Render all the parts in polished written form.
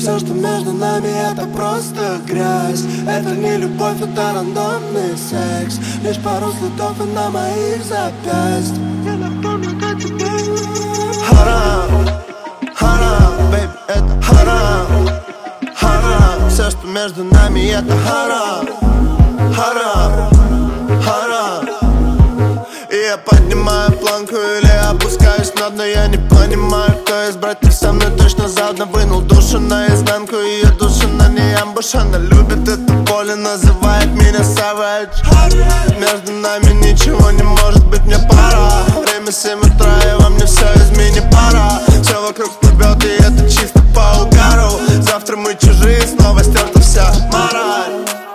Все, что между нами, это просто грязь. Это не любовь, это рандомный секс. Лишь пару следов и на моих запястьях. Я напомню о тебе. Харам, харам, бэйби, это харам, харам. Все, что между нами, это харам, харам, харам. И я поднимаю планку или опускаюсь на дно. Я не понимаю, кто из братьев со мной точно заодно. Вынул душу наизнанку, ее душу на ней амбуш. Она любит эту боль и называет меня savage. Между нами ничего не может быть, мне пора. Время 7 утра, и во мне все из мини-пара. Все вокруг плывет, и это чисто по угару. Завтра мы чужие, снова стерта вся мораль.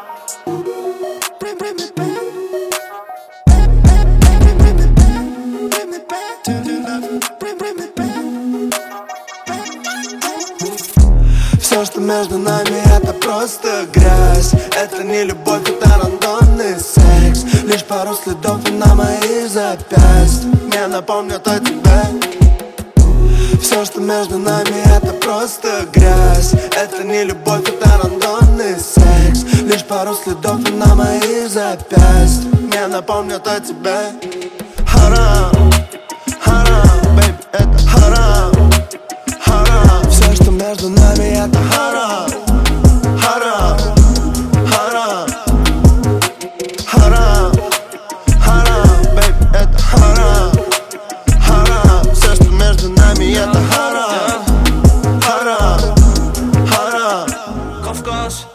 Все, что между нами, это просто грязь. Это не любовь, это рандомный секс. Лишь пару следов и на моих запястьях. Мне напомнят о тебе. Все, что между нами, это просто грязь. Это не любовь, это рандомный секс. Лишь пару следов и на моих запястьях. Мне напомнят о тебе. Харам, харам, бэйби, это харам, харам. Все, что между нами, это харам, харам, харам, харам, харам, бэйби, это харам, харам. Все, что между нами, это харам, харам, харам. Кавказ,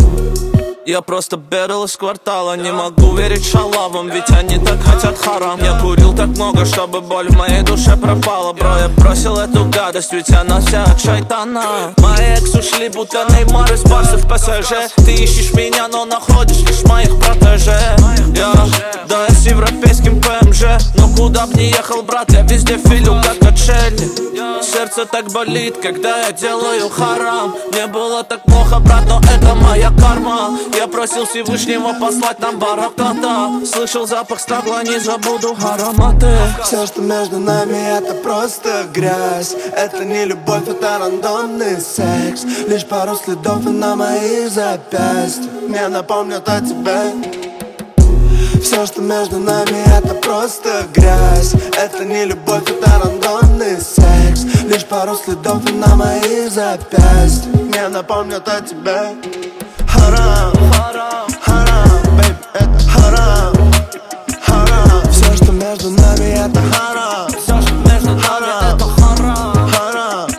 Я просто бедал из квартала. Не могу верить шалавам, ведь они так хотят харам. Я курил так много, чтобы боль в моей душе пропала. Бро, я бросил эту гадость, ведь она вся от шайтана. Мои экс ушли, будто Неймар из Барса в ПСЖ. Ты ищешь меня, но находишь лишь моих протеже. Да, я с европейским ПМЖ. Но куда б ни ехал, брат, я везде филю, как отшельник. Сердце так болит, когда я делаю харам. Мне было так плохо, брат, но это моя карма. Я просил Всевышнего послать нам бараката. Слышал запах стекла, не забуду ароматы. Все, что между нами, это просто грязь. Это не любовь, это рандомный секс. Лишь пару следов и на моих запястьях. Мне напомнят о тебе. Все, что между нами, это просто грязь. Это не любовь, это рандомный секс. Лишь пару следов и на моих запястьях. Мне напомнят о тебе. Харам, харам, бэйби, это харам, харам. Все, что между нами, это харам. Все, что между нами, это харам. Харам,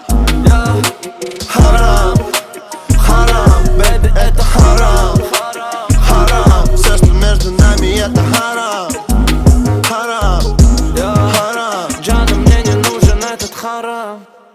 харам, харам, бэйби, это харам, харам. Все, что между нами, это харам, харам, харам. Джана, мне не нужен этот харам.